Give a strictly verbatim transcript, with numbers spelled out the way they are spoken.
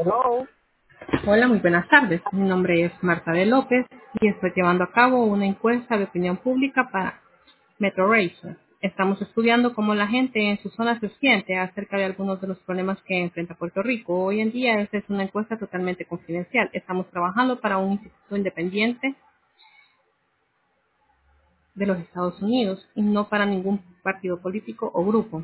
Hello. Hola, muy buenas tardes. Mi nombre es Marta de López y estoy llevando a cabo una encuesta de opinión pública para Metro Racer. Estamos estudiando cómo la gente en su zona se siente acerca de algunos de los problemas que enfrenta Puerto Rico. Hoy en día esta es una encuesta totalmente confidencial. Estamos trabajando para un instituto independiente de los Estados Unidos y no para ningún partido político o grupo.